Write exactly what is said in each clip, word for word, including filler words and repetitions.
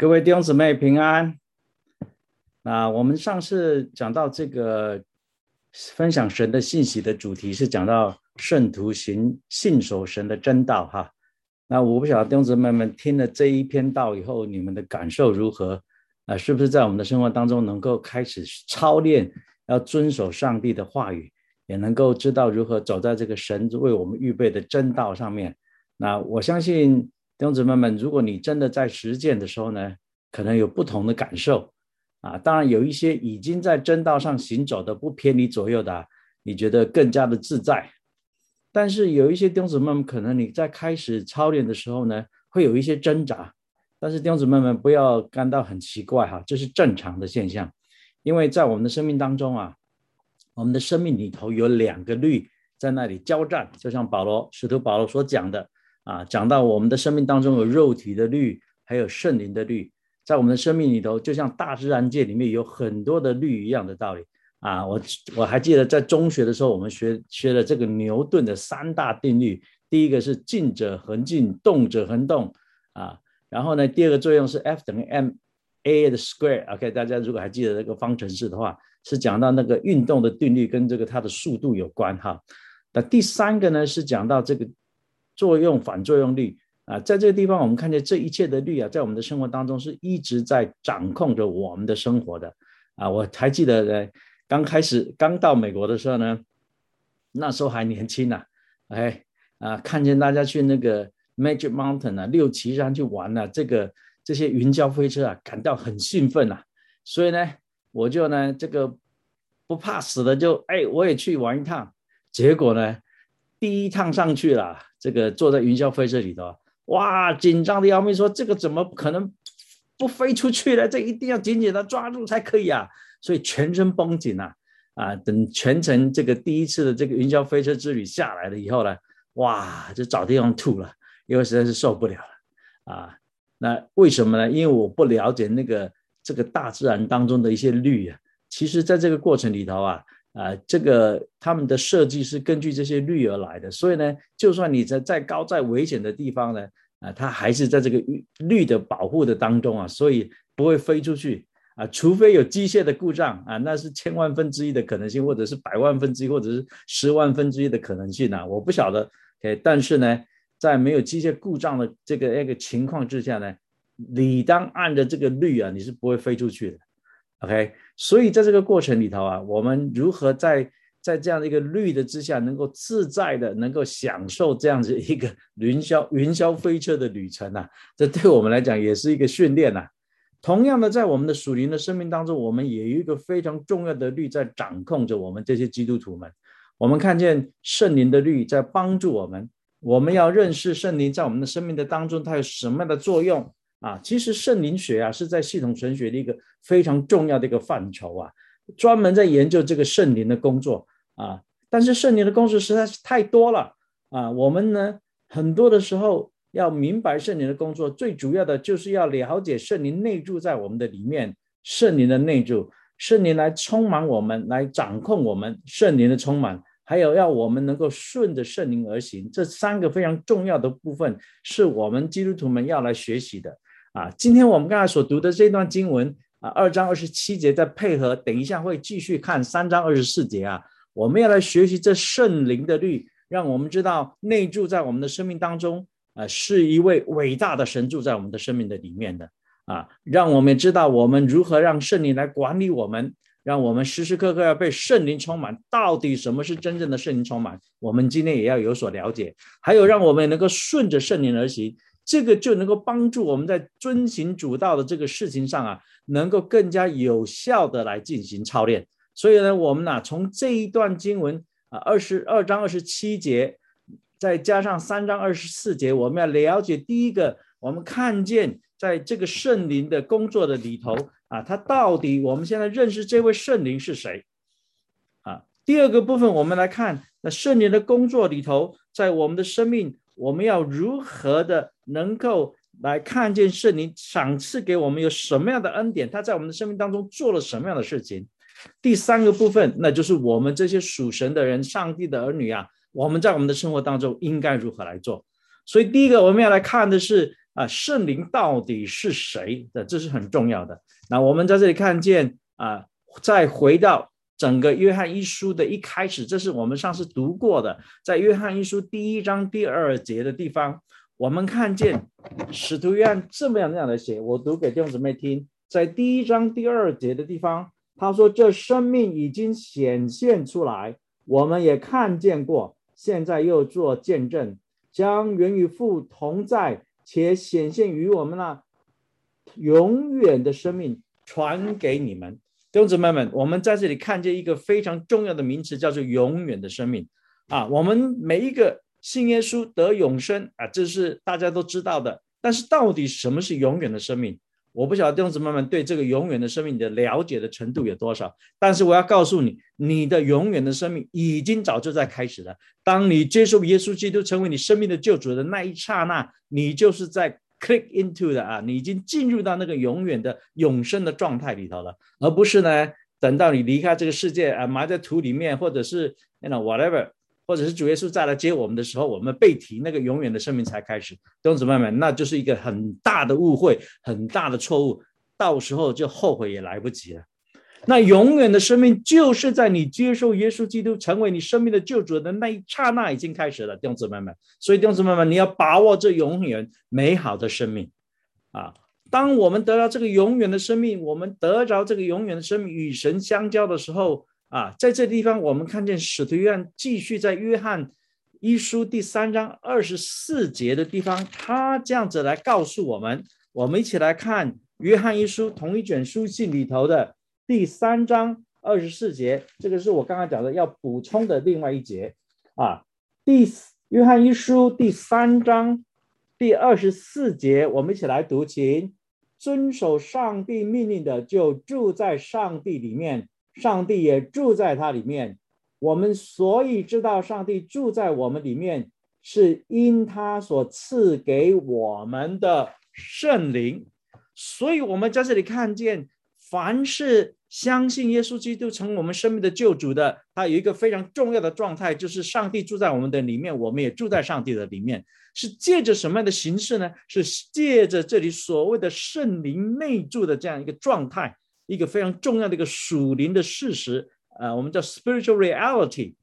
各位弟兄姊妹平安。那我们上次讲到这个分享神的信息的主题是讲到圣徒行信守神的真道哈。那我不晓得弟兄姊妹们听了这一篇道以后，你们的感受如何？啊，是不是在我们的生活当中能够开始操练，要遵守上帝的话语，也能够知道如何走在这个神为我们预备的真道上面？那我相信弟兄姊妹们，如果你真的在实践的时候呢，可能有不同的感受啊。当然有一些已经在真道上行走的不偏离左右的、啊、你觉得更加的自在。但是有一些弟兄姊妹们，可能你在开始操练的时候呢，会有一些挣扎。但是弟兄姊妹们不要感到很奇怪哈，这是正常的现象。因为在我们的生命当中啊，我们的生命里头有两个律在那里交战，就像保罗使徒保罗所讲的啊，讲到我们的生命当中有肉体的律，还有圣灵的律。在我们的生命里头，就像大自然界里面有很多的律一样的道理啊。我我还记得在中学的时候，我们学学了这个牛顿的三大定律。第一个是静者恒静，动者恒动啊。然后呢，第二个作用是 F 等于 ma 的 square。OK， 大家如果还记得这个方程式的话，是讲到那个运动的定律跟这个它的速度有关哈。那第三个呢是讲到这个作用反作用律。啊，在这个地方我们看见这一切的律啊，在我们的生活当中是一直在掌控着我们的生活的啊。我还记得呢，刚开始刚到美国的时候呢，那时候还年轻啊，哎啊，看见大家去那个 Magic Mountain 啊，六旗山去玩啊，这个这些云霄飞车啊，感到很兴奋啊。所以呢，我就呢这个不怕死的就哎，我也去玩一趟。结果呢，第一趟上去了，这个坐在云霄飞车里头。哇，紧张的要命，说这个怎么可能不飞出去呢？这一定要紧紧的抓住才可以啊！所以全身绷紧啊！啊，等全程这个第一次的这个云霄飞车之旅下来了以后呢，哇，就找地方吐了，因为实在是受不了了啊！那为什么呢？因为我不了解那个这个大自然当中的一些律啊。其实在这个过程里头啊。啊，这个他们的设计是根据这些律而来的，所以呢，就算你在再高再危险的地方呢，啊，它还是在这个律的保护的当中啊，所以不会飞出去啊，除非有机械的故障啊，那是千万分之一的可能性，或者是百万分之一，或者是十万分之一的可能性啊，我不晓得。Okay， 但是呢，在没有机械故障的这个那个情况之下呢，你当按着这个律啊，你是不会飞出去的。OK， 所以在这个过程里头啊，我们如何在在这样的一个律的之下，能够自在的能够享受这样子一个云霄云霄飞车的旅程啊，这对我们来讲也是一个训练啊。同样的，在我们的属灵的生命当中，我们也有一个非常重要的律在掌控着我们这些基督徒们。我们看见圣灵的律在帮助我们，我们要认识圣灵在我们的生命的当中它有什么样的作用。啊，其实圣灵学啊是在系统神学的一个非常重要的一个范畴啊，专门在研究这个圣灵的工作啊。但是圣灵的工作实在是太多了啊，我们呢很多的时候要明白圣灵的工作，最主要的就是要了解圣灵内住在我们的里面，圣灵的内住，圣灵来充满我们，来掌控我们，圣灵的充满。还有要我们能够顺着圣灵而行，这三个非常重要的部分是我们基督徒们要来学习的。啊，今天我们刚才所读的这段经文啊，二章二十七节，再配合等一下会继续看三章二十四节啊，我们要来学习这圣灵的律，让我们知道内住在我们的生命当中啊，是一位伟大的神住在我们的生命的里面的啊，让我们知道我们如何让圣灵来管理我们，让我们时时刻刻要被圣灵充满。到底什么是真正的圣灵充满？我们今天也要有所了解。还有让我们能够顺着圣灵而行，这个就能够帮助我们在遵行主道的这个事情上啊，能够更加有效的来进行操练。所以呢，我们呢、啊、从这一段经文啊，二十二章二十七节，再加上三章二十四节，我们要了解第一个，我们看见在这个圣灵的工作的里头啊，他到底我们现在认识这位圣灵是谁啊？第二个部分，我们来看那圣灵的工作里头，在我们的生命。我们要如何的能够来看见圣灵赏赐给我们有什么样的恩典，他在我们的生命当中做了什么样的事情。第三个部分，那就是我们这些属神的人，上帝的儿女啊，我们在我们的生活当中应该如何来做。所以第一个我们要来看的是啊，圣灵到底是谁的，这是很重要的。那我们在这里看见啊，再回到整个约翰一书的一开始，这是我们上次读过的，在约翰一书第一章第二节的地方，我们看见使徒约翰这么样这样的写，我读给弟兄姊妹听，在第一章第二节的地方，他说这生命已经显现出来，我们也看见过，现在又做见证，将原与父同在且显现于我们那永远的生命传给你们。弟兄姊妹们，我们在这里看见一个非常重要的名词，叫做永远的生命啊！我们每一个信耶稣得永生啊，这是大家都知道的。但是到底什么是永远的生命？我不晓得弟兄姊妹们对这个永远的生命的了解的程度有多少，但是我要告诉你，你的永远的生命已经早就在开始了。当你接受耶稣基督成为你生命的救主的那一刹那，你就是在 click into 的啊，你已经进入到那个永远的永生的状态里头了，而不是呢等到你离开这个世界啊，埋在土里面，或者是 you know, whatever， 或者是主耶稣再来接我们的时候，我们被提那个永远的生命才开始。弟兄姊妹们，那就是一个很大的误会，很大的错误，到时候就后悔也来不及了。那永远的生命就是在你接受耶稣基督成为你生命的救主的那一刹那已经开始了，弟兄姊妹们。所以弟兄姊妹们，你要把握这永远美好的生命啊！当我们得到这个永远的生命，我们得着这个永远的生命与神相交的时候啊，在这地方我们看见使徒约翰继续在约翰一书第三章二十四节的地方，他这样子来告诉我们。我们一起来看约翰一书同一卷书信里头的第三章二十四节，这个是我刚刚讲的要补充的另外一节啊。第约翰一书第三章第二十四节，我们一起来读，请。遵守上帝命令的就住在上帝里面，上帝也住在他里面。我们所以知道上帝住在我们里面，是因他所赐给我们的圣灵。所以我们在这里看见，凡是相信耶稣基督成为我们生命的救主的，他有一个非常重要的状态，就是上帝住在我们的里面，我们也住在上帝的里面。是借着什么样的形式呢？是借着这里所谓的圣灵内住的这样一个状态，一个非常重要的一个属灵的事实，呃，我们叫 spiritual reality，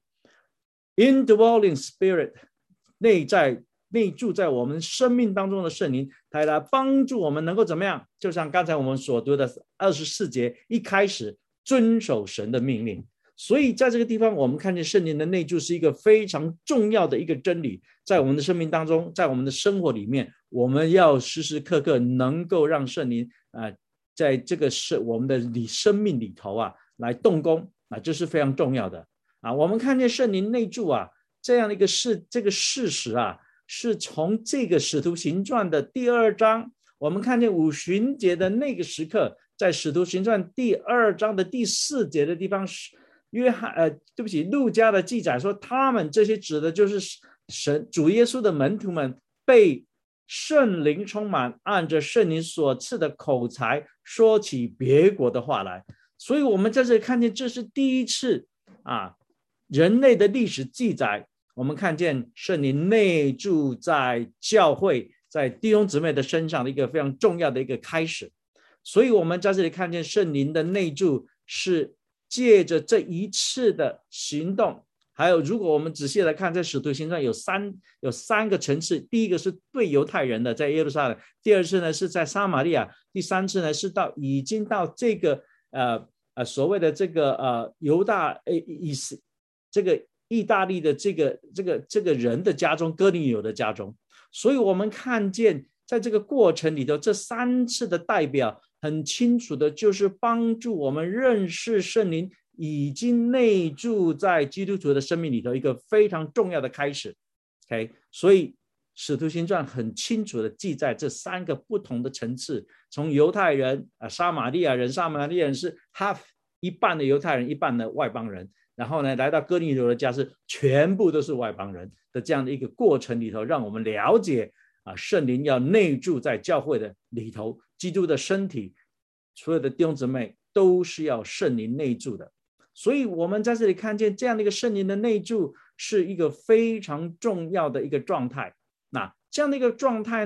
indwelling spirit， 内在内住在我们生命当中的圣灵，它来帮助我们能够怎么样？就像刚才我们所读的二十四节一开始，遵守神的命令。所以在这个地方我们看见圣灵的内住是一个非常重要的一个真理，在我们的生命当中，在我们的生活里面，我们要时时刻刻能够让圣灵、呃、在这个是我们的生命里头啊来动工啊，这是非常重要的啊。我们看见圣灵内住啊这样的一个事，这个事实啊，是从这个使徒行传的第二章，我们看见五旬节的那个时刻，在使徒行传第二章的第四节的地方，约翰呃，对不起，路加的记载说，他们这些指的就是神主耶稣的门徒们被圣灵充满，按着圣灵所赐的口才说起别国的话来。所以我们在这里看见，这是第一次啊，人类的历史记载，我们看见圣灵内住在教会，在弟兄姊妹的身上的一个非常重要的一个开始。所以我们在这里看见圣灵的内住是借着这一次的行动，还有如果我们仔细来看，在使徒行传有三有三个层次，第一个是对犹太人的，在耶路撒冷；第二次呢是在撒玛利亚；第三次呢是到已经到这个呃呃所谓的这个呃犹大呃意思这个意大利的这个这个这个人的家中，哥尼流的家中。所以我们看见在这个过程里头，这三次的代表很清楚的就是帮助我们认识圣灵已经内住在基督徒的生命里头一个非常重要的开始。 OK， 所以使徒行传很清楚的记载这三个不同的层次，从犹太人、啊、撒玛利亚人，撒玛利亚人是 half 一半的犹太人，一半的外邦人，然后呢来到哥尼流的家是全部都是外邦人的这样的一个过程里头，让我们了解啊，圣灵要内住在教会的里头，基督的身体所有的弟兄姊妹都是要圣灵内住的。所以我们在这里看见这样的一个圣灵的内住是一个非常重要的一个状态。那这样的一个状态呢，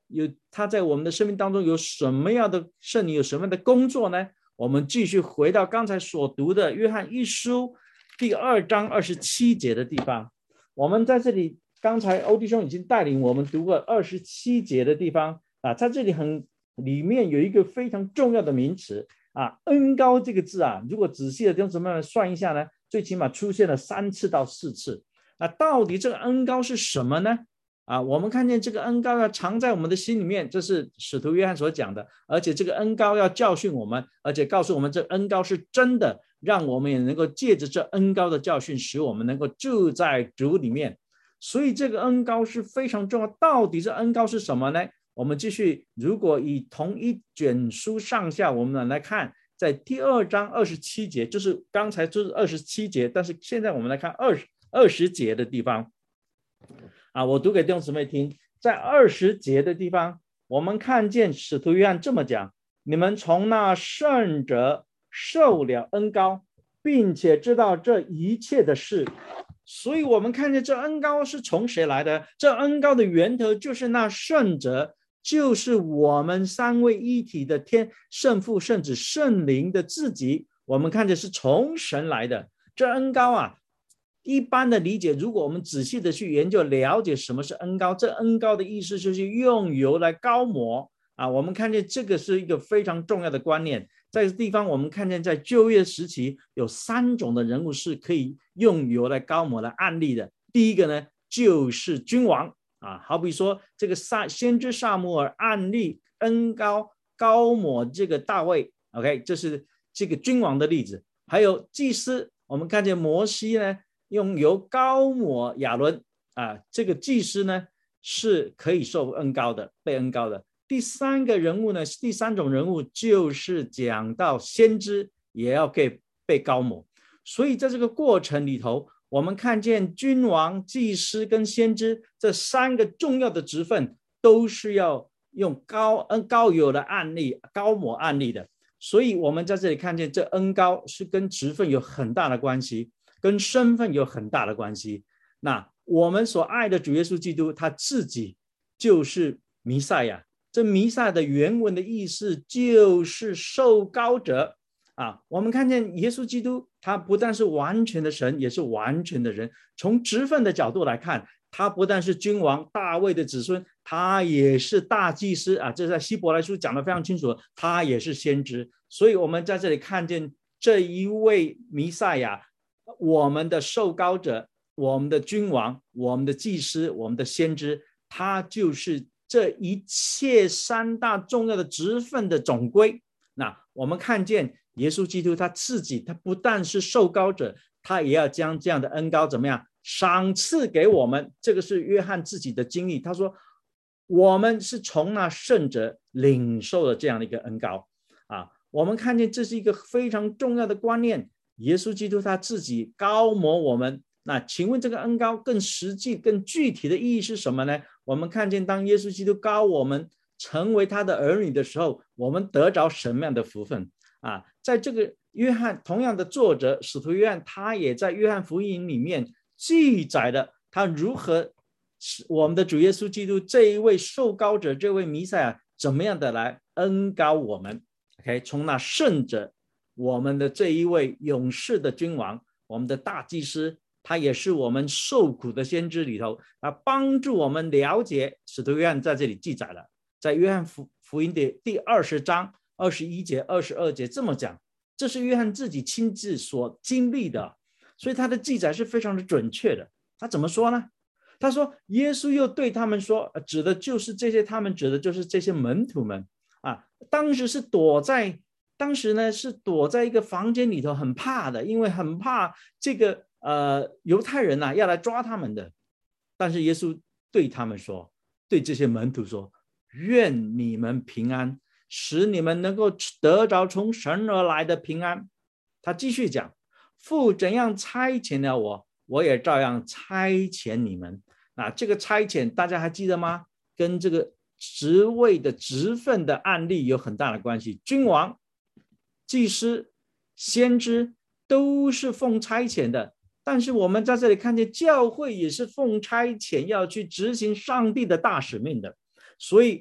有他在我们的生命当中有什么样的圣灵有什么样的工作呢？我们继续回到刚才所读的约翰一书第二章二十七节的地方。我们在这里刚才欧弟兄已经带领我们读过二十七节的地方啊，在这里很里面有一个非常重要的名词啊，恩膏这个字啊，如果仔细的弟兄姊妹们算一下呢，最起码出现了三次到四次。那到底这个恩膏是什么呢？啊，我们看见这个恩膏要藏在我们的心里面，这是使徒约翰所讲的，而且这个恩膏要教训我们，而且告诉我们这恩膏是真的，让我们也能够借着这恩膏的教训，使我们能够住在主里面。所以这个恩膏是非常重要。到底这恩膏是什么呢？我们继续，如果以同一卷书上下，我们来看，在第二章二十七节，就是刚才就是二十七节，但是现在我们来看二十二十节的地方。啊，我读给弟兄姊妹听，在二十节的地方，我们看见使徒约翰这么讲：你们从那圣者受了恩膏，并且知道这一切的事。所以我们看见这恩膏是从谁来的？这恩膏的源头就是那圣者，就是我们三位一体的天圣父、圣子、圣灵的自己。我们看见是从神来的。这恩膏啊，一般的理解，如果我们仔细的去研究了解什么是恩膏，这恩膏的意思就是用油来膏抹啊。我们看见这个是一个非常重要的观念。在这地方我们看见在旧约时期有三种的人物是可以用油来膏抹的案例的。第一个呢就是君王啊，好比说这个先知撒母耳案例恩膏膏抹这个大卫 OK， 这是这个君王的例子。还有祭司，我们看见摩西呢用油膏抹亚伦啊，这个祭司呢是可以受恩膏的，被恩膏的。第三个人物呢，第三种人物就是讲到先知也要被被膏抹。所以在这个过程里头，我们看见君王、祭司跟先知这三个重要的职分都是要用膏恩膏油的案例、膏抹案例的。所以我们在这里看见这恩膏是跟职分有很大的关系，跟身份有很大的关系。那我们所爱的主耶稣基督他自己就是弥赛亚，这弥赛亚的原文的意思就是受膏者啊。我们看见耶稣基督他不但是完全的神，也是完全的人。从职分的角度来看，他不但是君王大卫的子孙，他也是大祭司啊，这在希伯来书讲得非常清楚，他也是先知。所以我们在这里看见这一位弥赛亚，我们的受膏者，我们的君王，我们的祭司，我们的先知，他就是这一切三大重要的职分的总归。那我们看见耶稣基督他自己，他不但是受膏者，他也要将这样的恩膏怎么样赏赐给我们。这个是约翰自己的经历，他说我们是从那圣者领受了这样的一个恩膏啊。我们看见这是一个非常重要的观念，耶稣基督他自己膏抹我们。那请问这个恩膏更实际更具体的意义是什么呢？我们看见当耶稣基督膏我们成为他的儿女的时候，我们得着什么样的福分啊？在这个约翰同样的作者使徒约翰，他也在约翰福音里面记载了他如何我们的主耶稣基督这一位受膏者，这位弥赛亚怎么样的来恩膏我们。 OK， 从那圣者，我们的这一位勇士的君王，我们的大祭司，他也是我们受苦的先知里头，他帮助我们了解。使徒约翰在这里记载了，在约翰福音的第二十章二十一节二十二节这么讲，这是约翰自己亲自所经历的，所以他的记载是非常的准确的。他怎么说呢？他说耶稣又对他们说，指的就是这些，他们指的就是这些门徒们啊，当时是躲在当时呢是躲在一个房间里头，很怕的，因为很怕这个呃犹太人啊要来抓他们的。但是耶稣对他们说，对这些门徒说，愿你们平安，使你们能够得着从神而来的平安。他继续讲，父怎样差遣了我，我也照样差遣你们。那这个差遣大家还记得吗？跟这个职位的职分的案例有很大的关系。君王、祭司、先知都是奉差遣的，但是我们在这里看见教会也是奉差遣要去执行上帝的大使命的。所以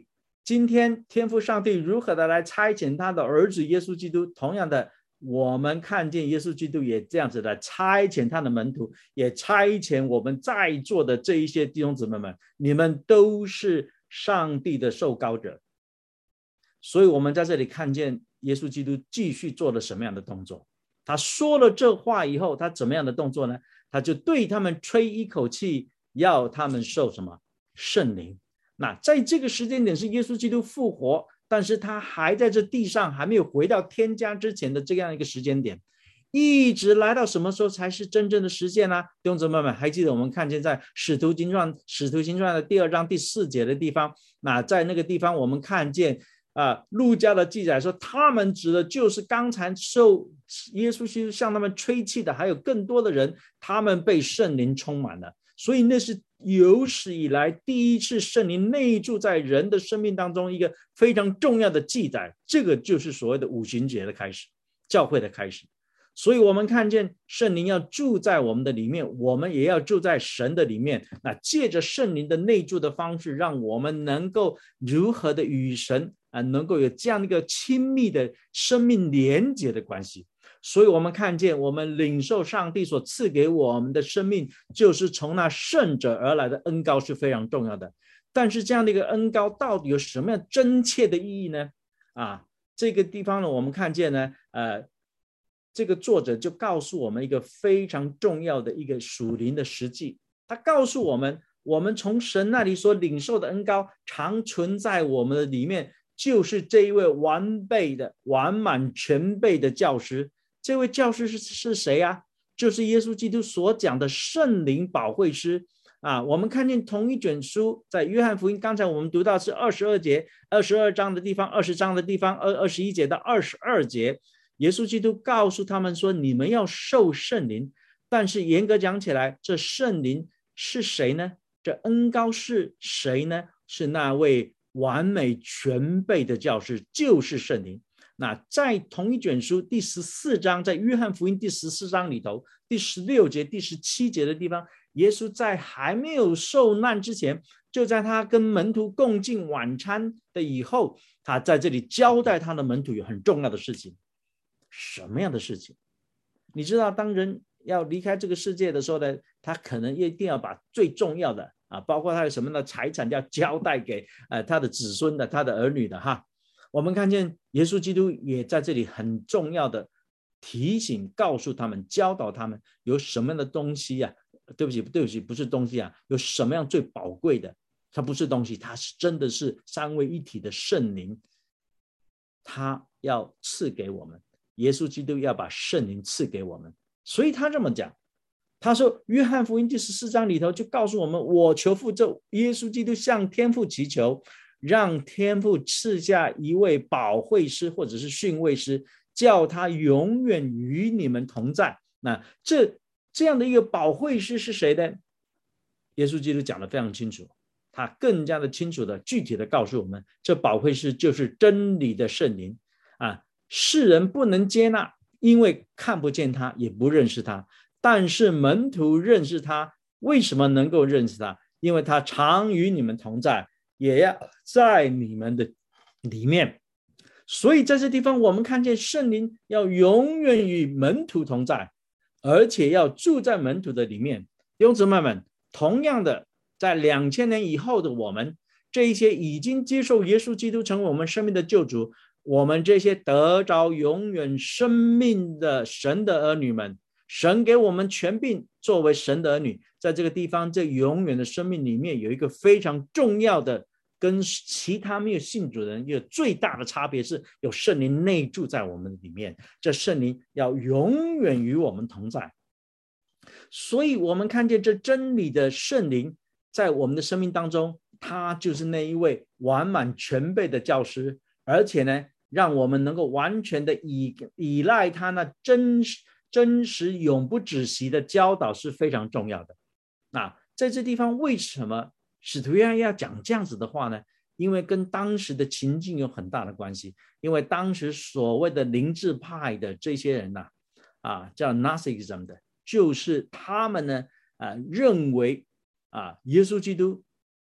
今天天父上帝如何的来差遣他的儿子耶稣基督，同样的我们看见耶稣基督也这样子的差遣他的门徒，也差遣我们在座的这一些弟兄姊妹们，你们都是上帝的受膏者。所以我们在这里看见耶稣基督继续做了什么样的动作。他说了这话以后，他怎么样的动作呢？他就对他们吹一口气，要他们受什么？圣灵。那在这个时间点是耶稣基督复活，但是他还在这地上，还没有回到天家之前的这样一个时间点，一直来到什么时候才是真正的实现呢？弟兄姊妹们，还记得我们看见在使徒行传使徒行传的第二章第四节的地方，那在那个地方我们看见啊，路加的记载说，他们指的就是刚才受耶稣基督向他们吹气的，还有更多的人，他们被圣灵充满了。所以那是有史以来第一次圣灵内住在人的生命当中一个非常重要的记载，这个就是所谓的五旬节的开始，教会的开始。所以我们看见圣灵要住在我们的里面，我们也要住在神的里面。那借着圣灵的内住的方式，让我们能够如何的与神啊，能够有这样一个亲密的生命连结的关系。所以我们看见我们领受上帝所赐给我们的生命，就是从那圣者而来的恩膏是非常重要的。但是这样的一个恩膏到底有什么样真切的意义呢？啊，这个地方呢，我们看见呢，呃，这个作者就告诉我们一个非常重要的一个属灵的实际。他告诉我们，我们从神那里所领受的恩膏常存在我们的里面，就是这一位完备的、完满全备的教师。这位教师 是, 是谁啊？就是耶稣基督所讲的圣灵保惠师啊。我们看见同一卷书，在约翰福音，刚才我们读到是二十二节、二十二章的地方、二十章的地方、二十一节到二十二节，耶稣基督告诉他们说，你们要受圣灵。但是严格讲起来，这圣灵是谁呢？这恩膏是谁呢？是那位完美全备的教师，就是圣灵。那在同一卷书第十四章，在约翰福音第十四章里头，第十六节、第十七节的地方，耶稣在还没有受难之前，就在他跟门徒共进晚餐的以后，他在这里交代他的门徒有很重要的事情。什么样的事情？你知道，当人要离开这个世界的时候呢，他可能一定要把最重要的啊，包括他有什么样的财产要交代给呃他的子孙的、他的儿女的哈。我们看见耶稣基督也在这里很重要的提醒，告诉他们，教导他们有什么样的东西啊？对不起，对不起，不是东西啊，有什么样最宝贵的？它不是东西，它是真的是三位一体的圣灵，他要赐给我们。耶稣基督要把圣灵赐给我们，所以他这么讲。他说，约翰福音第十四章里头就告诉我们，我求父，这耶稣基督向天父祈求，让天父赐下一位保惠师或者是训慰师，叫他永远与你们同在。那这这样的一个保惠师是谁呢？耶稣基督讲得非常清楚，他更加的清楚的具体的告诉我们，这保惠师就是真理的圣灵啊。世人不能接纳，因为看不见他，也不认识他，但是门徒认识他。为什么能够认识他？因为他常与你们同在，也要在你们的里面。所以在这地方我们看见圣灵要永远与门徒同在，而且要住在门徒的里面。弟兄姊妹们，同样的，在两千年以后的我们，这一些已经接受耶稣基督成为我们生命的救主，我们这些得着永远生命的神的儿女们，神给我们权柄作为神的儿女，在这个地方，这永远的生命里面有一个非常重要的，跟其他没有信主的人有最大的差别，是有圣灵内住在我们里面，这圣灵要永远与我们同在。所以我们看见这真理的圣灵在我们的生命当中，他就是那一位完满全备的教师，而且呢，让我们能够完全的依依赖他那真实真实永不止息的教导是非常重要的。那在这地方为什么使徒约翰要讲这样子的话呢？因为跟当时的情境有很大的关系。因为当时所谓的灵智派的这些人呐、啊，啊，叫 Gnosticism 的，就是他们呢，啊，认为啊，耶稣基督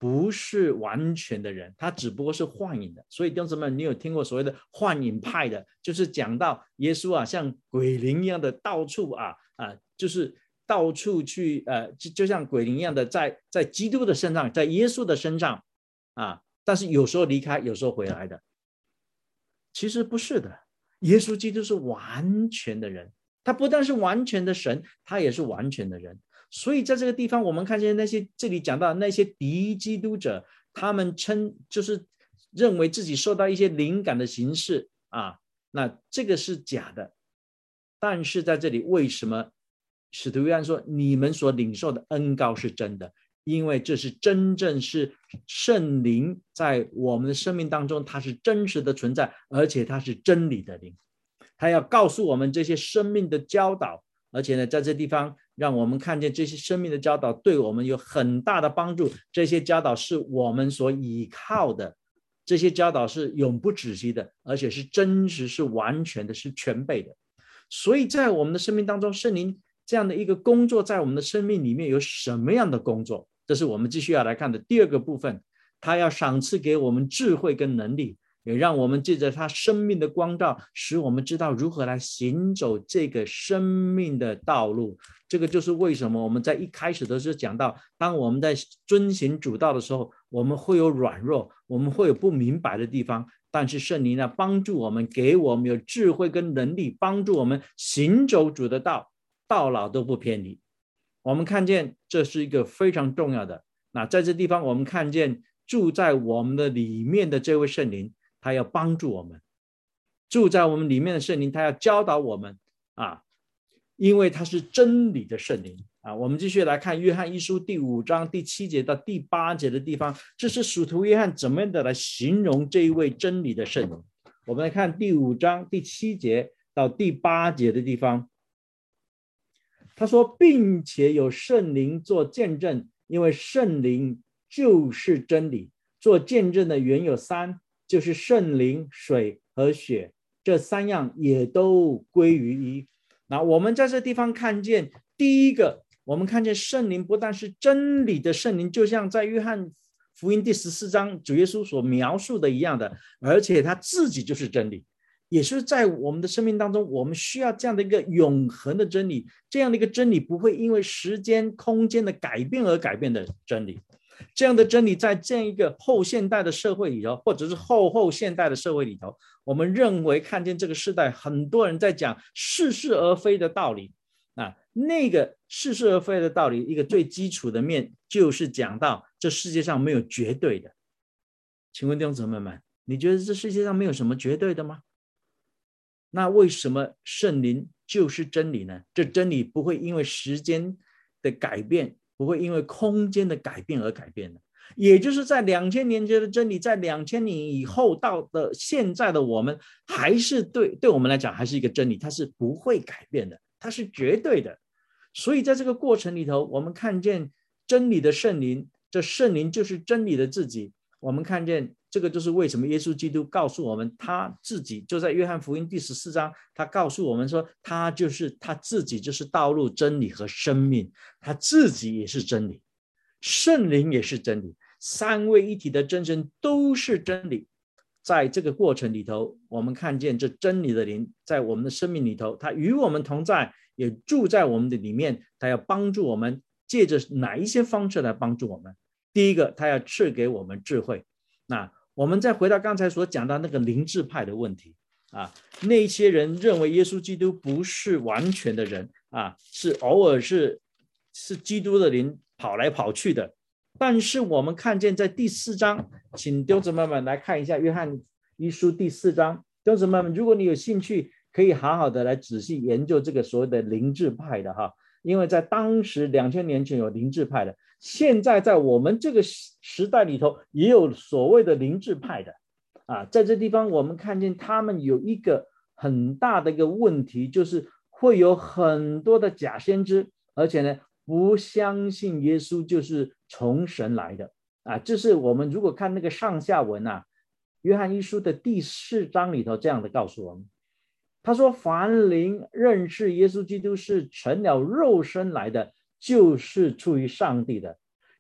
不是完全的人，他只不过是幻影的。所以弟兄姊妹，你有听过所谓的幻影派的，就是讲到耶稣啊像鬼灵一样的到处啊啊，就是到处去呃，就就像鬼灵一样的在在基督的身上，在耶稣的身上啊，但是有时候离开，有时候回来的。其实不是的，耶稣基督是完全的人，他不但是完全的神，他也是完全的人。所以在这个地方我们看见那些这里讲到那些敌基督者，他们称就是认为自己受到一些灵感的形式啊，那这个是假的。但是在这里为什么使徒约翰说你们所领受的恩膏是真的？因为这是真正是圣灵在我们的生命当中，它是真实的存在，而且它是真理的灵，它要告诉我们这些生命的教导。而且呢，在这地方让我们看见这些生命的教导对我们有很大的帮助，这些教导是我们所依靠的，这些教导是永不止息的，而且是真实，是完全的，是全备的。所以在我们的生命当中，圣灵这样的一个工作在我们的生命里面有什么样的工作，这是我们继续要来看的第二个部分。他要赏赐给我们智慧跟能力，也让我们借着他生命的光照，使我们知道如何来行走这个生命的道路。这个就是为什么我们在一开始的时候讲到，当我们在遵行主道的时候，我们会有软弱，我们会有不明白的地方，但是圣灵呢，帮助我们，给我们有智慧跟能力，帮助我们行走主的道，到老都不偏离。我们看见这是一个非常重要的。那在这地方我们看见住在我们的里面的这位圣灵，他要帮助我们，住在我们里面的圣灵，他要教导我们啊，因为他是真理的圣灵啊。我们继续来看约翰一书第五章第七节到第八节的地方，这是使徒约翰怎么样的来形容这一位真理的圣灵。我们来看第五章第七节到第八节的地方，他说，并且有圣灵做见证，因为圣灵就是真理。做见证的原有三，就是圣灵、水和血，这三样也都归于一。那我们在这地方看见，第一个，我们看见圣灵不但是真理的圣灵，就像在约翰福音第十四章主耶稣所描述的一样的，而且他自己就是真理。也是在我们的生命当中，我们需要这样的一个永恒的真理，这样的一个真理不会因为时间空间的改变而改变的真理。这样的真理在这样一个后现代的社会里头，或者是后后现代的社会里头，我们认为看见这个时代很多人在讲似是而非的道理啊，那个似是而非的道理，一个最基础的面就是讲到这世界上没有绝对的。请问弟兄姊妹们，你觉得这世界上没有什么绝对的吗？那为什么圣灵就是真理呢？这真理不会因为时间的改变，不会因为空间的改变而改变的。也就是在两千年前的真理，在两千年以后到的现在的我们，还是对对我们来讲还是一个真理，它是不会改变的，它是绝对的。所以在这个过程里头，我们看见真理的圣灵，这圣灵就是真理的自己。我们看见这个就是为什么耶稣基督告诉我们他自己，就在约翰福音第十四章，他告诉我们说他就是他自己就是道路真理和生命，他自己也是真理，圣灵也是真理，三位一体的真神都是真理。在这个过程里头，我们看见这真理的灵在我们的生命里头，他与我们同在，也住在我们的里面，他要帮助我们，借着哪一些方式来帮助我们？第一个，他要赐给我们智慧。那我们再回到刚才所讲到那个灵智派的问题啊，那些人认为耶稣基督不是完全的人啊，是偶尔是是基督的灵跑来跑去的。但是我们看见在第四章，请弟兄姊妹们来看一下约翰一书第四章。弟兄姊妹们，如果你有兴趣，可以好好的来仔细研究这个所谓的灵智派的哈，因为在当时两千年前有灵智派的，现在在我们这个时代里头也有所谓的灵智派的啊。在这地方我们看见他们有一个很大的一个问题，就是会有很多的假先知，而且呢不相信耶稣就是从神来的啊。这是我们如果看那个上下文啊，约翰一书的第四章里头这样的告诉我们，他说凡灵认识耶稣基督是成了肉身来的，就是出于上帝的，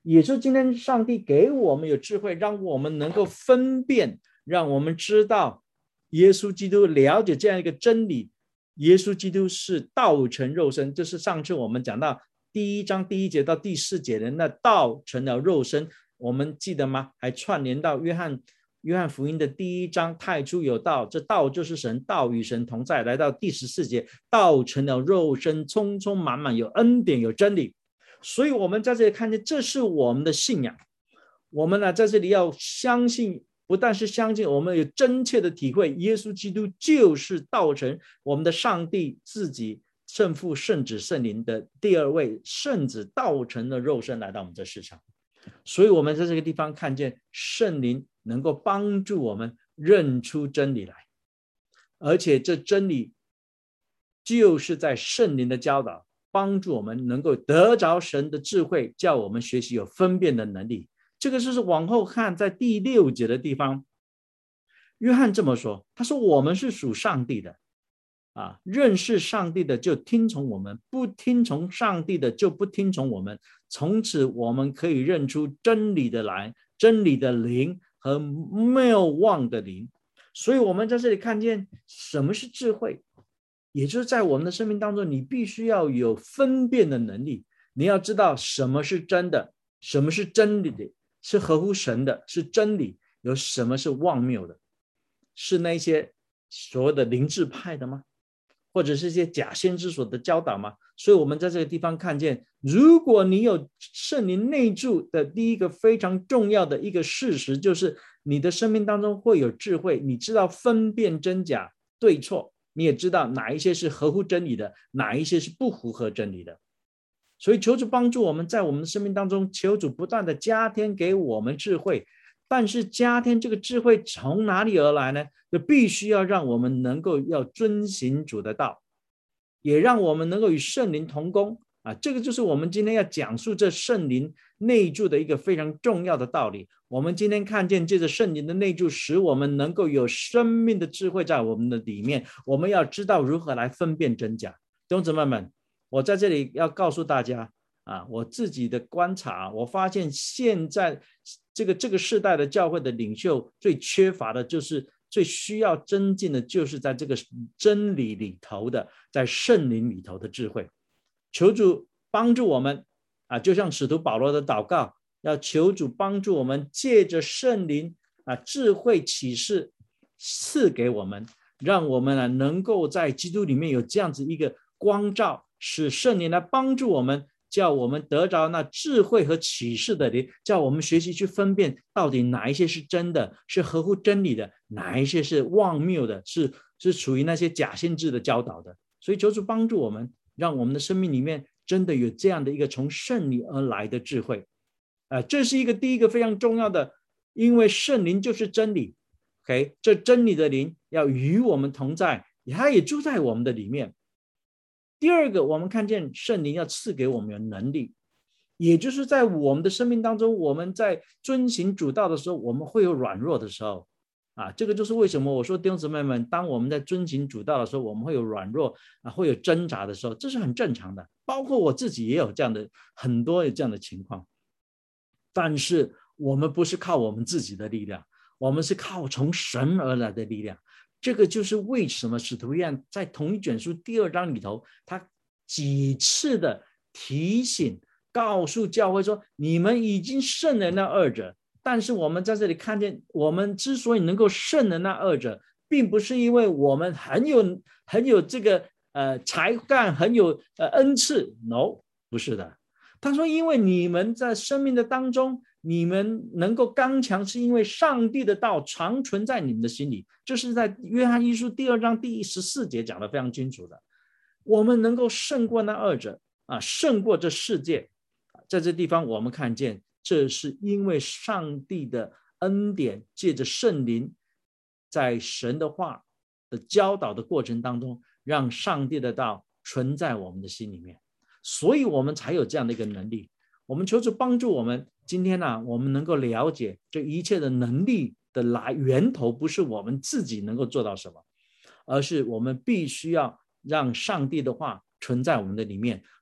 也就是今天上帝给我们有智慧，让我们能够分辨，让我们知道耶稣基督，了解这样一个真理，耶稣基督是道成肉身。这是上次我们讲到第一章第一节到第四节的那道成了肉身，我们记得吗？还串联到约翰约翰福音的第一章，太初有道，这道就是神，道与神同在。来到第十四节，道成了肉身，充充满满，有恩典有真理。所以我们在这里看见，这是我们的信仰。我们呢，在这里要相信，不但是相信，我们有真切的体会，耶稣基督就是道成我们的上帝自己，圣父圣子圣灵的第二位圣子，道成了肉身来到我们这世上。所以我们在这个地方看见圣灵能够帮助我们认出真理来，而且这真理就是在圣灵的教导，帮助我们能够得着神的智慧，叫我们学习有分辨的能力。这个就是往后看在第六节的地方，约翰这么说，他说我们是属上帝的啊，认识上帝的就听从我们，不听从上帝的就不听从我们。从此我们可以认出真理的来，真理的灵和谬妄的灵。所以我们在这里看见什么是智慧，也就是在我们的生命当中，你必须要有分辨的能力。你要知道什么是真的，什么是真理的，是合乎神的，是真理，有什么是妄谬的，是那些所谓的灵智派的吗？或者是一些假先知所的教导吗？所以我们在这个地方看见，如果你有圣灵内住的第一个非常重要的一个事实，就是你的生命当中会有智慧，你知道分辨真假对错，你也知道哪一些是合乎真理的，哪一些是不符合真理的。所以求主帮助我们在我们的生命当中，求主不断的加添给我们智慧。但是加添这个智慧从哪里而来呢？就必须要让我们能够要遵行主的道，也让我们能够与圣灵同工啊！这个就是我们今天要讲述这圣灵内住的一个非常重要的道理。我们今天看见借着圣灵的内住，使我们能够有生命的智慧在我们的里面。我们要知道如何来分辨真假。弟兄姊妹们，我在这里要告诉大家啊，我自己的观察，我发现现在这个这个世代的教会的领袖最缺乏的就是最需要增进的，就是在这个真理里头的，在圣灵里头的智慧。求主帮助我们啊，就像使徒保罗的祷告，要求主帮助我们，借着圣灵啊，智慧启示赐给我们，让我们啊能够在基督里面有这样子一个光照，使圣灵来帮助我们，叫我们得着那智慧和启示的灵，叫我们学习去分辨到底哪一些是真的，是合乎真理的，哪一些是妄谬的，是是属于那些假先知的教导的。所以求主帮助我们，让我们的生命里面真的有这样的一个从圣灵而来的智慧。呃、这是一个第一个非常重要的，因为圣灵就是真理。OK， 这真理的灵要与我们同在，它也住在我们的里面。第二个，我们看见圣灵要赐给我们有能力，也就是在我们的生命当中，我们在遵行主道的时候，我们会有软弱的时候啊，这个就是为什么我说弟兄姊妹们，当我们在遵行主道的时候，我们会有软弱啊，会有挣扎的时候，这是很正常的，包括我自己也有这样的很多有这样的情况。但是我们不是靠我们自己的力量，我们是靠从神而来的力量。这个就是为什么使徒约翰在同一卷书第二章里头，他几次的提醒告诉教会说，你们已经胜了那二者。但是我们在这里看见，我们之所以能够胜了那二者，并不是因为我们很有很有这个呃才干，很有呃恩赐 ，no， 不是的。他说因为你们在生命的当中，你们能够刚强，是因为上帝的道常存在你们的心里。这是在约翰一书第二章第十四节讲得非常清楚的。我们能够胜过那二者啊，胜过这世界。在这地方我们看见，这是因为上帝的恩典，借着圣灵在神的话的教导的过程当中，让上帝的道存在我们的心里面，所以我们才有这样的一个能力。我们求主帮助我们，今天呢、啊，我们能够了解这一切的能力的来源头，不是我们自己能够做到什么，而是我们必须要让上帝的话存在我们的里面，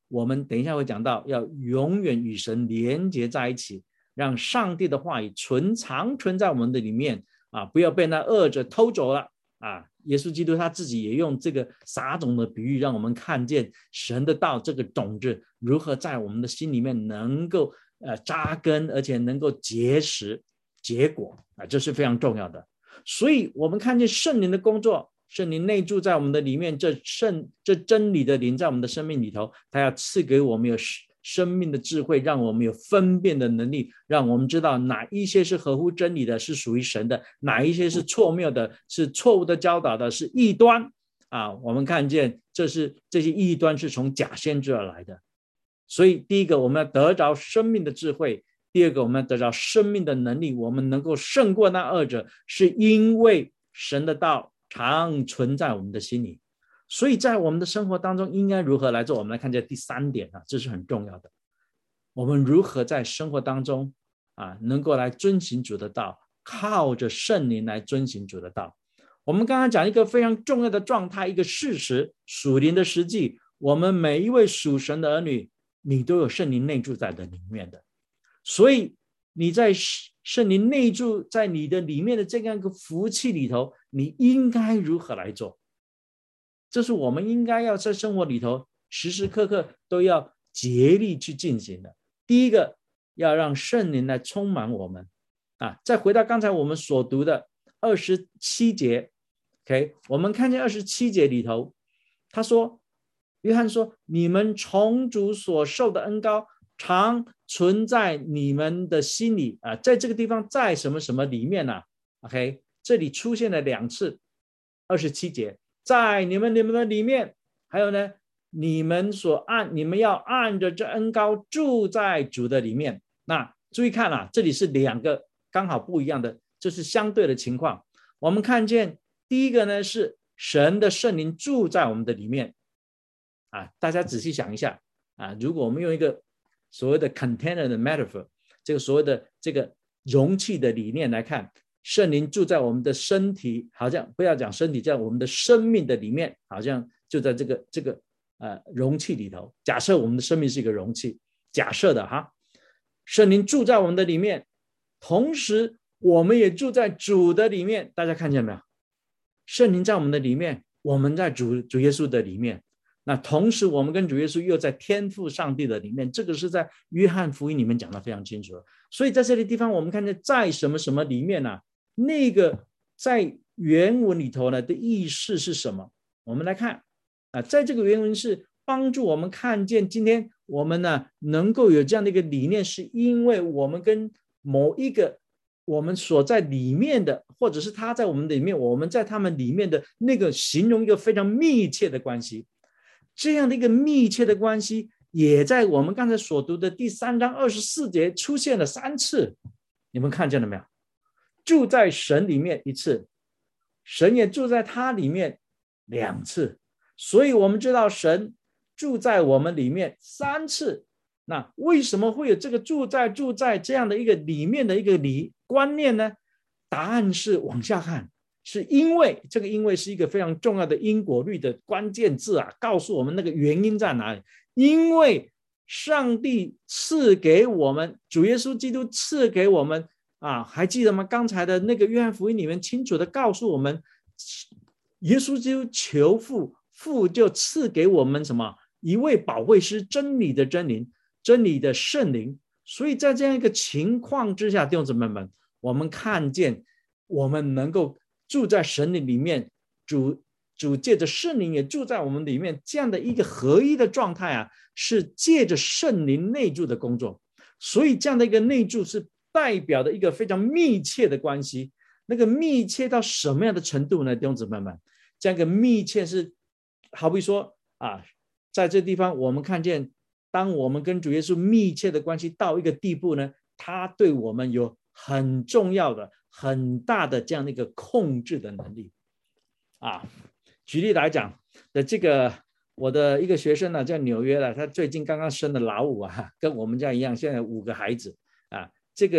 我们等一下会讲到，要永远与神连结在一起，让上帝的话语存长存在我们的里面啊，不要被那恶者偷走了啊。耶稣基督他自己也用这个撒种的比喻，让我们看见神的道这个种子如何在我们的心里面能够呃扎根，而且能够结实结果啊，这是非常重要的。所以我们看见圣灵的工作，圣灵内住在我们的里面，这圣这真理的灵在我们的生命里头，他要赐给我们有生命的智慧，让我们有分辨的能力，让我们知道哪一些是合乎真理的，是属于神的，哪一些是错谬的，是错误的教导的，是异端啊。我们看见这是这些异端是从假先知而来的。所以第一个我们要得着生命的智慧，第二个我们要得着生命的能力，我们能够胜过那二者，是因为神的道常存在我们的心里。所以在我们的生活当中应该如何来做？我们来看这第三点啊，这是很重要的。我们如何在生活当中啊，能够来遵行主的道，靠着圣灵来遵行主的道。我们刚刚讲一个非常重要的状态，一个事实，属灵的实际，我们每一位属神的儿女，你都有圣灵内住在的里面的。所以你在圣灵内住在你的里面的这样一个福气里头，你应该如何来做？这是我们应该要在生活里头时时刻刻都要竭力去进行的。第一个，要让圣灵来充满我们啊。再回到刚才我们所读的二十七节 ，OK， 我们看见二十七节里头，他说，约翰说，你们从主所受的恩膏常存在你们的心里啊，在这个地方在什么什么里面啊 ，OK， 这里出现了两次，二十七节。在你们你们的里面，还有呢，你们所按你们要按着这恩膏住在主的里面。那注意看啊，这里是两个刚好不一样的，这是相对的情况。我们看见第一个呢是神的圣灵住在我们的里面啊，大家仔细想一下啊，如果我们用一个所谓的 container 的 metaphor， 这个所谓的这个容器的理念来看，圣灵住在我们的身体，好像不要讲身体，在我们的生命的里面，好像就在这个这个呃容器里头。假设我们的生命是一个容器，假设的哈，圣灵住在我们的里面，同时我们也住在主的里面。大家看见没有？圣灵在我们的里面，我们在主主耶稣的里面。那同时我们跟主耶稣又在天父上帝的里面，这个是在约翰福音里面讲得非常清楚的。所以在这里地方我们看见在什么什么里面啊，那个在原文里头呢的意思是什么？我们来看啊，在这个原文是帮助我们看见今天我们呢能够有这样的一个理念，是因为我们跟某一个我们所在里面的，或者是他在我们里面，我们在他们里面的那个形容一个非常密切的关系。这样的一个密切的关系也在我们刚才所读的第三章二十四节出现了三次，你们看见了没有？住在神里面一次，神也住在他里面两次，所以我们知道神住在我们里面三次。那为什么会有这个住在住在这样的一个里面的一个理观念呢？答案是往下看，是因为这个因为是一个非常重要的因果律的关键字啊，告诉我们那个原因在哪里。因为上帝赐给我们，主耶稣基督赐给我们啊，还记得吗？刚才的那个约翰福音里面清楚的告诉我们，耶稣基督求父，父就赐给我们什么？一位保惠师，真理的真灵，真理的圣灵。所以在这样一个情况之下，弟兄姊妹们，我们看见我们能够住在神的里面，主主借着圣灵也住在我们里面，这样的一个合一的状态啊，是借着圣灵内住的工作。所以这样的一个内住是代表的一个非常密切的关系。那个密切到什么样的程度呢？弟兄姊妹们，这样一个密切是好比说啊，在这地方我们看见，当我们跟主耶稣密切的关系到一个地步呢，他对我们有很重要的很大的这样的一个控制的能力啊。举例来讲的，这个我的一个学生呢，在纽约了，他最近刚刚生了老五啊，跟我们家一样，现在五个孩子啊。这个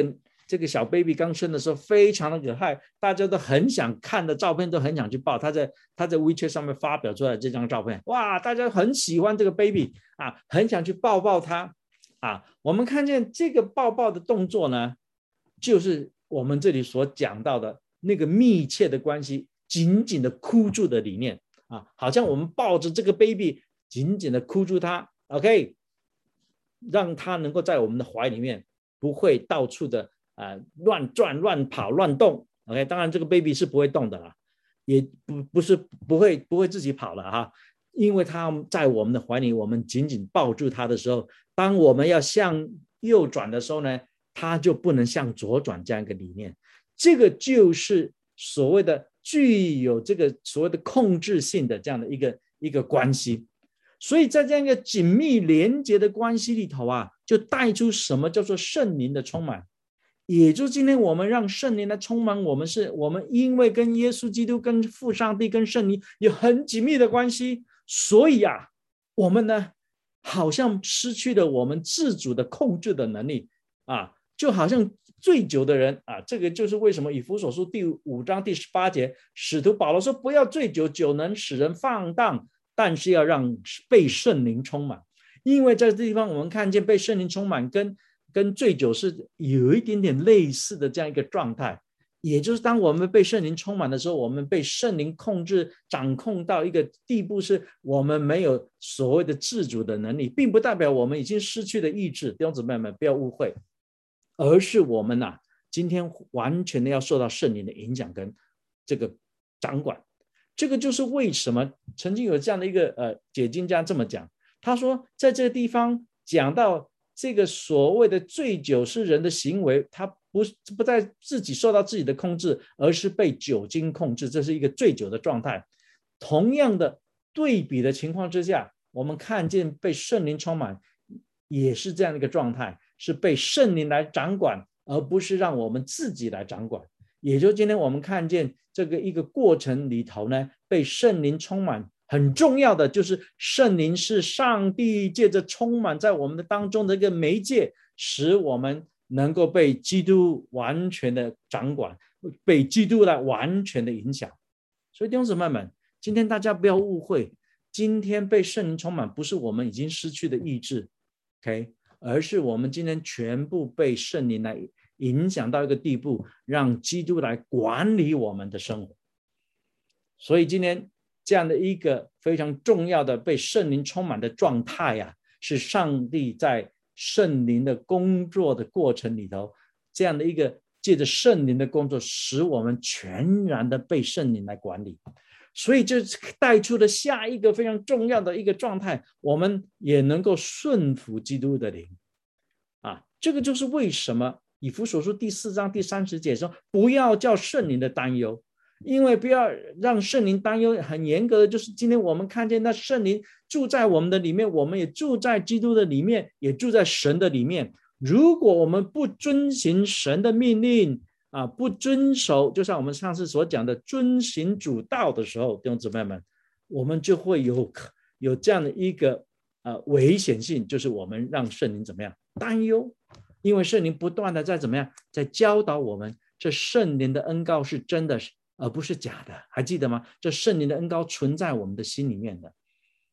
这个小 baby 刚生的时候非常的可爱，大家都很想看的照片，都很想去抱。他在他在 WeChat 上面发表出来这张照片，哇，大家很喜欢这个 baby 啊，很想去抱抱他啊。我们看见这个抱抱的动作呢，就是我们这里所讲到的那个密切的关系，紧紧的箍住的理念啊，好像我们抱着这个 baby， 紧紧的箍住他 ，OK， 让他能够在我们的怀里面，不会到处的啊、呃、乱转、乱跑、乱动。OK， 当然这个 baby 是不会动的啦，也不不是不会不会自己跑了哈，因为他在我们的怀里，我们紧紧抱住他的时候，当我们要向右转的时候呢，他就不能向左转这样一个理念。这个就是所谓的具有这个所谓的控制性的这样的一个一个关系。所以在这样一个紧密连接的关系里头啊，就带出什么叫做圣灵的充满。也就是今天我们让圣灵来充满我们，是我们因为跟耶稣基督、跟父上帝、跟圣灵有很紧密的关系，所以啊，我们呢好像失去了我们自主的控制的能力啊，就好像醉酒的人啊，这个就是为什么以弗所书第五章第十八节，使徒保罗说不要醉酒，酒能使人放荡，但是要让被圣灵充满。因为在这地方我们看见被圣灵充满跟跟醉酒是有一点点类似的这样一个状态，也就是当我们被圣灵充满的时候，我们被圣灵控制掌控到一个地步，是我们没有所谓的自主的能力，并不代表我们已经失去了意志，弟兄姊妹们不要误会，而是我们啊今天完全的要受到圣灵的影响跟这个掌管。这个就是为什么曾经有这样的一个呃解经家这么讲，他说在这个地方讲到这个所谓的醉酒是人的行为，他不不在自己受到自己的控制，而是被酒精控制，这是一个醉酒的状态。同样的对比的情况之下，我们看见被圣灵充满也是这样的一个状态，是被圣灵来掌管，而不是让我们自己来掌管。也就今天我们看见这个一个过程里头呢，被圣灵充满，很重要的就是圣灵是上帝借着充满在我们的当中的一个媒介，使我们能够被基督完全的掌管，被基督来完全的影响。所以弟兄姊妹们，今天大家不要误会，今天被圣灵充满不是我们已经失去的意志 OK， 而是我们今天全部被圣灵来影响到一个地步，让基督来管理我们的生活。所以今天这样的一个非常重要的被圣灵充满的状态啊，是上帝在圣灵的工作的过程里头，这样的一个借着圣灵的工作，使我们全然的被圣灵来管理。所以这带出了下一个非常重要的一个状态，我们也能够顺服基督的灵啊，这个就是为什么以弗所书第四章第三十节说，不要叫圣灵的担忧，因为不要让圣灵担忧，很严格的就是今天我们看见那圣灵住在我们的里面，我们也住在基督的里面，也住在神的里面。如果我们不遵行神的命令啊，不遵守，就像我们上次所讲的遵行主道的时候，弟兄姊妹们，我们就会有有这样的一个呃危险性，就是我们让圣灵怎么样担忧，因为圣灵不断的在怎么样在教导我们，这圣灵的恩膏是真的，而不是假的，还记得吗？这圣灵的恩膏存在我们的心里面的。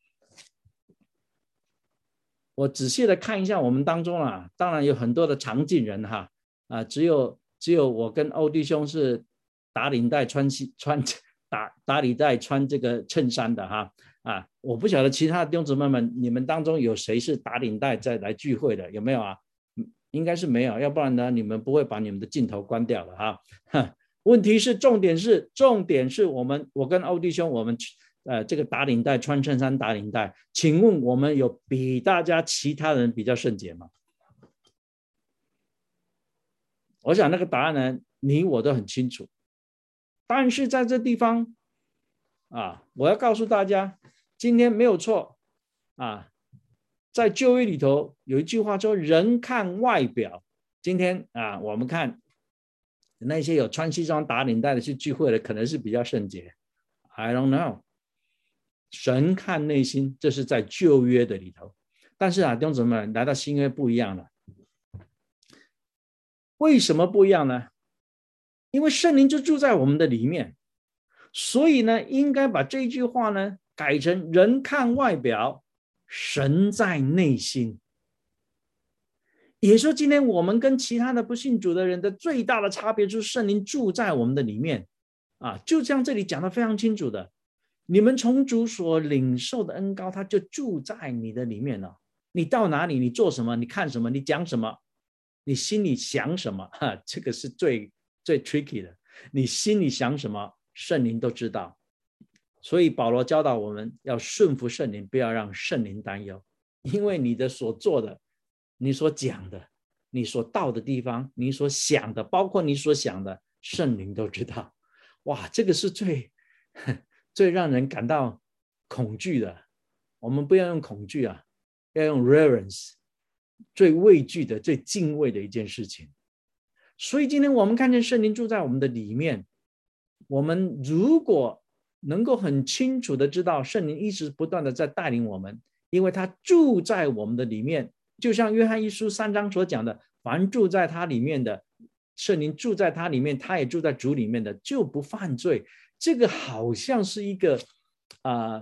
我仔细的看一下我们当中啊，当然有很多的常进人哈啊，只有只有我跟欧弟兄是打领带穿穿打打领带穿这个衬衫的哈啊，我不晓得其他的弟兄姊妹们，你们当中有谁是打领带再来聚会的，有没有啊？应该是没有，要不然呢，你们不会把你们的镜头关掉了哈。问题是重点是重点是我们我跟欧弟兄我们呃这个打领带穿衬衫打领带，请问我们有比大家其他人比较圣洁吗？我想那个答案呢，你我都很清楚。但是在这地方啊，我要告诉大家，今天没有错啊，在旧约里头有一句话说人看外表，今天啊我们看那些有穿西装打领带的去聚会的可能是比较圣洁 I don't know， 神看内心，这是在旧约的里头。但是啊弟兄姊妹们，来到新约不一样了， 为什么不一样呢？因为圣灵就住在我们的里面，所以呢，应该把这句话呢改成人看外表，神在内心。也说今天我们跟其他的不信主的人的最大的差别就是圣灵住在我们的里面啊，就像这里讲的非常清楚的，你们从主所领受的恩膏，他就住在你的里面了。你到哪里，你做什么，你看什么，你讲什么，你心里想什么，哈，这个是最最 tricky 的。你心里想什么，圣灵都知道。所以保罗教导我们要顺服圣灵，不要让圣灵担忧，因为你的所做的，你所讲的，你所到的地方，你所想的，包括你所想的，圣灵都知道。哇，这个是最最让人感到恐惧的。我们不要用恐惧啊，要用 reverence， 最畏惧的、最敬畏的一件事情。所以今天我们看见圣灵住在我们的里面，我们如果能够很清楚的知道圣灵一直不断的在带领我们，因为他住在我们的里面，就像约翰一书三章所讲的，凡住在他里面的，圣灵住在他里面，他也住在主里面的，就不犯罪。这个好像是一个呃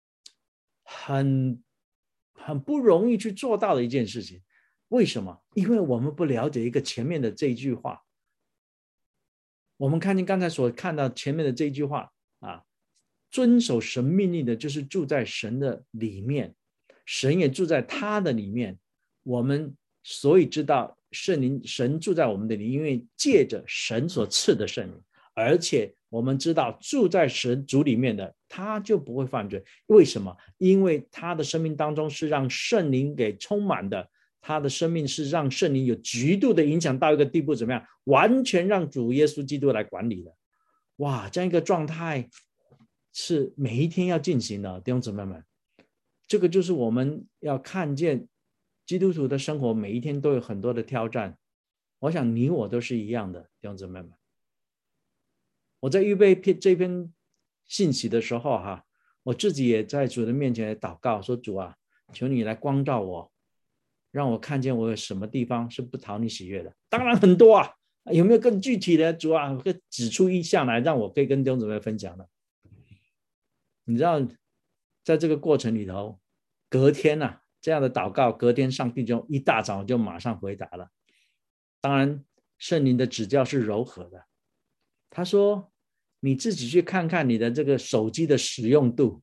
很很不容易去做到的一件事情。为什么？因为我们不了解一个前面的这一句话。我们看见刚才所看到前面的这一句话啊，遵守神命令的就是住在神的里面，神也住在他的里面。我们所以知道圣灵，神住在我们的里面，因为借着神所赐的圣灵，而且我们知道住在神主里面的他就不会犯罪。为什么？因为他的生命当中是让圣灵给充满的，他的生命是让圣灵有极度的影响到一个地步，怎么样？完全让主耶稣基督来管理的。哇，这样一个状态是每一天要进行的，弟兄姊妹们。这个就是我们要看见基督徒的生活每一天都有很多的挑战，我想你我都是一样的，弟兄姊妹们。我在预备这篇信息的时候哈，我自己也在主的面前祷告说，主啊，求你来光照我，让我看见我有什么地方是不讨你喜悦的。当然很多啊，有没有更具体的？主啊，可以指出一项来让我可以跟弟兄姊妹分享的。你知道在这个过程里头，隔天啊这样的祷告，隔天上帝就一大早就马上回答了。当然圣灵的指教是柔和的，他说你自己去看看你的这个手机的使用度。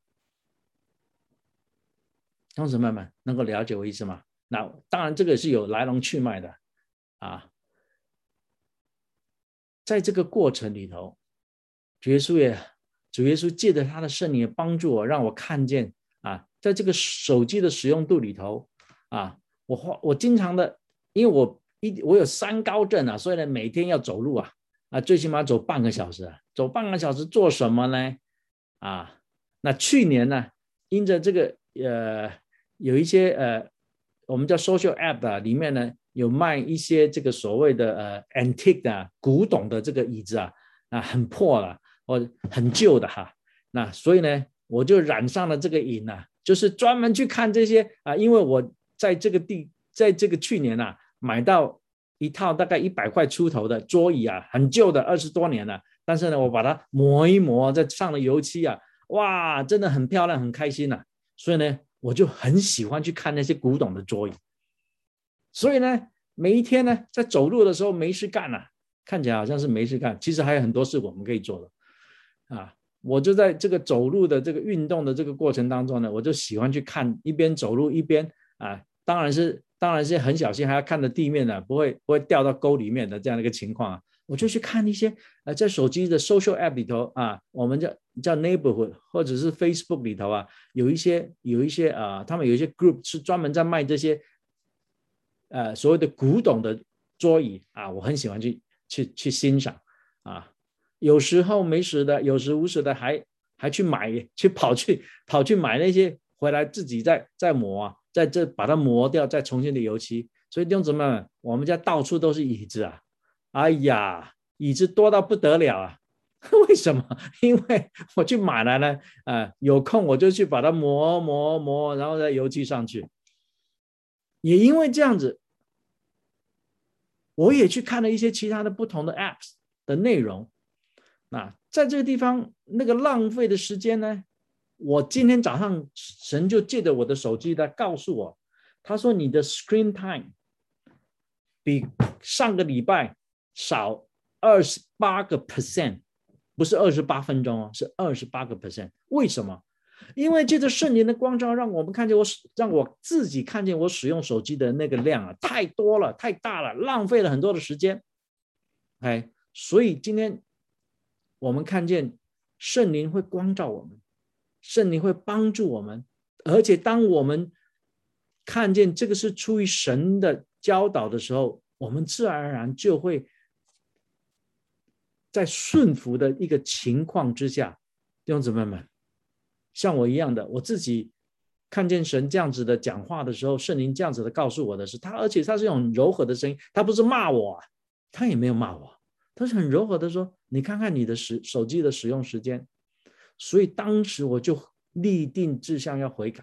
弟兄姊妹们能够了解我意思吗？那当然这个是有来龙去脉的啊。在这个过程里头，主耶稣也主耶稣借着他的圣灵也帮助我，让我看见啊，在这个手机的使用度里头啊，我我经常的，因为我一我有三高症啊，所以呢每天要走路啊啊，最起码走半个小时啊，走半个小时做什么呢？啊，那去年呢，因着这个呃有一些呃我们叫 social app 啊，里面呢有卖一些这个所谓的呃 antique 的、啊、古董的这个椅子啊，啊很破了，或很旧的哈。那所以呢，我就染上了这个瘾啊，就是专门去看这些啊，因为我在这个地，在这个去年啊，买到一套大概一百块出头的桌椅啊，很旧的，二十多年了。但是呢，我把它磨一磨，再上了油漆啊，哇，真的很漂亮，很开心啊。所以呢，我就很喜欢去看那些古董的桌椅。所以呢，每一天呢，在走路的时候没事干啊，看起来好像是没事干，其实还有很多事我们可以做的啊。我就在这个走路的这个运动的这个过程当中呢，我就喜欢去看，一边走路一边啊，当然是当然是很小心，还要看着地面的，不会不会掉到沟里面的这样的一个情况啊。我就去看一些呃，在手机的 social app 里头啊，我们叫叫 neighborhood 或者是 Facebook 里头啊，有一些有一些啊、呃，他们有一些 group 是专门在卖这些呃所谓的古董的桌椅啊，我很喜欢去去去欣赏啊。有时候没事的，有时无事的还还去买，去跑去跑去买那些回来自己再再磨啊，在这把它磨掉，再重新的油漆。所以弟兄姊妹们，我们家到处都是椅子啊。哎呀，椅子多到不得了啊！为什么？因为我去买来了，呃，有空我就去把它磨磨磨，然后再油漆上去。也因为这样子， 我也去看了一些其他的不同的 apps 的内容。那在这个地方，那个浪费的时间呢，我今天早上神就借着我的手机来告诉我，他说你的 screen time 比上个礼拜少 二十八个 percent， 不是二十八分钟哦，是 二十八个 percent。 为什么？因为借着圣灵的光照，让我们看见我，让我自己看见我使用手机的那个量啊，太多了，太大了，浪费了很多的时间。哎，所以今天我们看见圣灵会光照我们，圣灵会帮助我们，而且当我们看见这个是出于神的教导的时候，我们自然而然就会在顺服的一个情况之下。弟兄姊妹们，像我一样的，我自己看见神这样子的讲话的时候，圣灵这样子的告诉我的是他，而且他是用柔和的声音，他不是骂我，他也没有骂我，他是很柔和的说，你看看你的手机的使用时间。所以当时我就立定志向要悔改。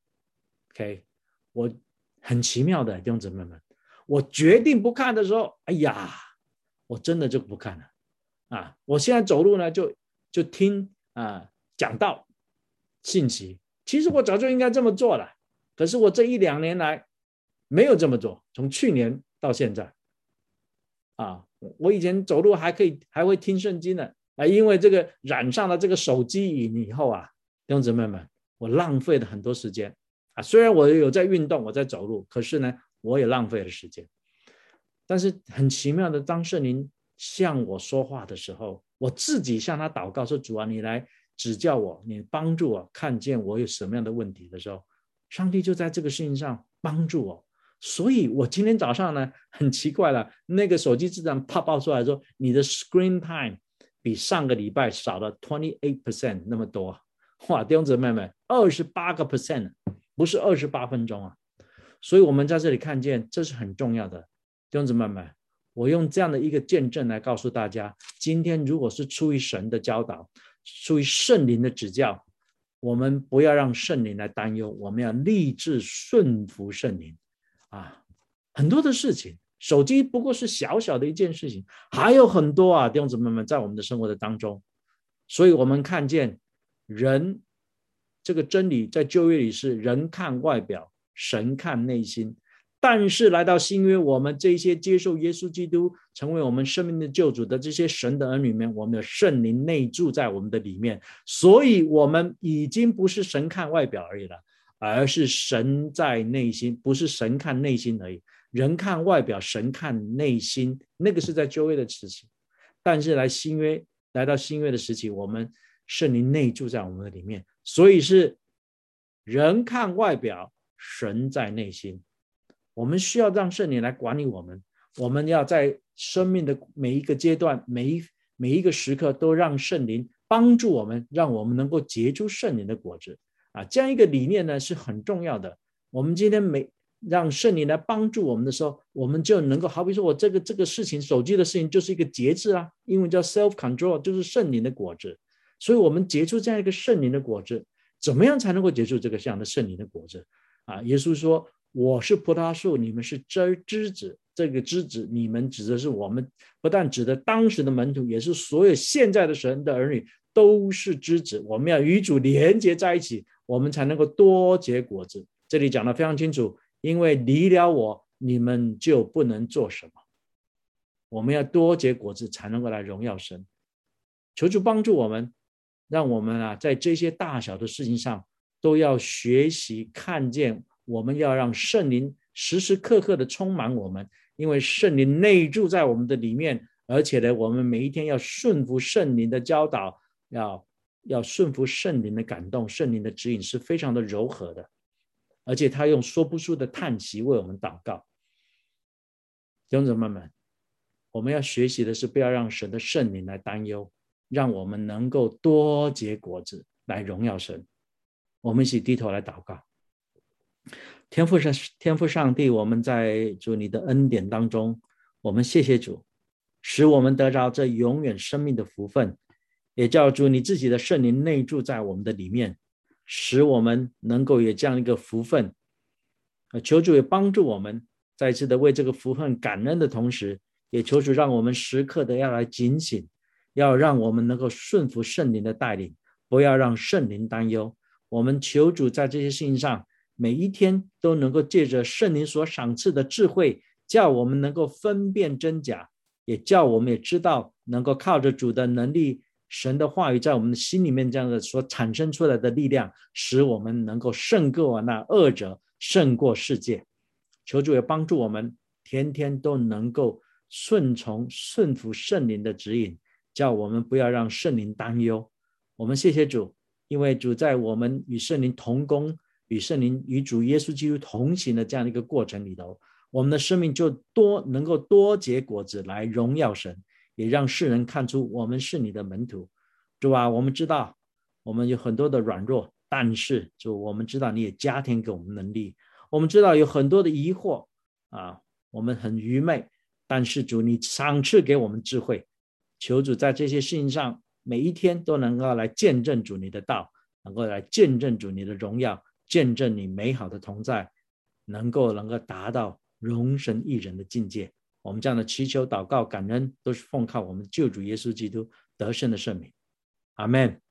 OK， 我很奇妙的弟兄姊妹们，我决定不看的时候，哎呀，我真的就不看了啊！我现在走路呢，就就听啊讲道信息。其实我早就应该这么做了，可是我这一两年来没有这么做，从去年到现在啊，我以前走路还可以还会听圣经呢啊，因为这个染上了这个手机瘾以后啊，弟兄姊妹们，我浪费了很多时间啊。虽然我有在运动，我在走路，可是呢，我也浪费了时间。但是很奇妙的，当圣灵向我说话的时候，我自己向他祷告说，主啊，你来指教我，你帮助我看见我有什么样的问题的时候，上帝就在这个事情上帮助我。所以我今天早上呢，很奇怪了，那个手机自然啪爆出来说，你的 screen time 比上个礼拜少了 二十八 percent 那么多。哇，弟兄姊妹们， 二十八个 percent， 不是二十八分钟啊。所以我们在这里看见，这是很重要的。弟兄姊妹们，我用这样的一个见证来告诉大家，今天如果是出于神的教导，出于圣灵的指教，我们不要让圣灵来担忧，我们要立志顺服圣灵啊。很多的事情，手机不过是小小的一件事情，还有很多啊，弟兄姊妹们，在我们的生活的当中。所以我们看见人这个真理在旧约里是人看外表，神看内心。但是来到新约，我们这些接受耶稣基督成为我们生命的救主的这些神的儿女们，我们的圣灵内住在我们的里面，所以我们已经不是神看外表而已了，而是神在内心，不是神看内心而已。人看外表，神看内心，那个是在旧约的时期。但是来新约，来到新约的时期，我们圣灵内住在我们的里面，所以是人看外表，神在内心。我们需要让圣灵来管理我们，我们要在生命的每一个阶段，每一每一个时刻都让圣灵帮助我们，让我们能够结出圣灵的果子啊！这样一个理念呢是很重要的。我们今天每让圣灵来帮助我们的时候，我们就能够，好比说我这个这个事情，手机的事情就是一个节制啊，英文叫 self control， 就是圣灵的果子。所以我们结出这样一个圣灵的果子，怎么样才能够结出这个这样的圣灵的果子啊？耶稣说，我是葡萄树，你们是枝枝子。这个枝子，你们指的是我们，不但指的当时的门徒，也是所有现在的神的儿女，都是枝子。我们要与主连结在一起，我们才能够多结果子。这里讲得非常清楚，因为离了我，你们就不能做什么。我们要多结果子，才能够来荣耀神。求主帮助我们，让我们啊，在这些大小的事情上，都要学习看见。我们要让圣灵时时刻刻的充满我们，因为圣灵内住在我们的里面，而且呢，我们每一天要顺服圣灵的教导，要要顺服圣灵的感动，圣灵的指引是非常的柔和的，而且他用说不出的叹息为我们祷告。弟兄姊妹们，我们要学习的是不要让神的圣灵来担忧，让我们能够多结果子来荣耀神。我们一起低头来祷告。天父上天父上帝，我们在主你的恩典当中，我们谢谢主，使我们得着这永远生命的福分，也叫主你自己的圣灵内住在我们的里面，使我们能够有这样一个福分。求主也帮助我们再一次的为这个福分感恩的同时，也求主让我们时刻的要来警醒，要让我们能够顺服圣灵的带领，不要让圣灵担忧。我们求主在这些事情上，每一天都能够借着圣灵所赏赐的智慧，叫我们能够分辨真假，也叫我们也知道能够靠着主的能力，神的话语在我们的心里面这样的所产生出来的力量，使我们能够胜过那恶者，胜过世界。求主也帮助我们天天都能够顺从顺服圣灵的指引，叫我们不要让圣灵担忧。我们谢谢主，因为主在我们与圣灵同工，与圣灵与主耶稣基督同行的这样的一个过程里头，我们的生命就多能够多结果子来荣耀神，也让世人看出我们是你的门徒。主啊，我们知道我们有很多的软弱，但是主，我们知道你也加添给我们能力。我们知道有很多的疑惑啊，我们很愚昧，但是主你赏赐给我们智慧。求主在这些事情上每一天都能够来见证主你的道，能够来见证主你的荣耀，见证你美好的同在，能够能够达到荣神益人的境界。我们这样的祈求祷告感恩都是奉靠我们救主耶稣基督得胜的圣名，阿们。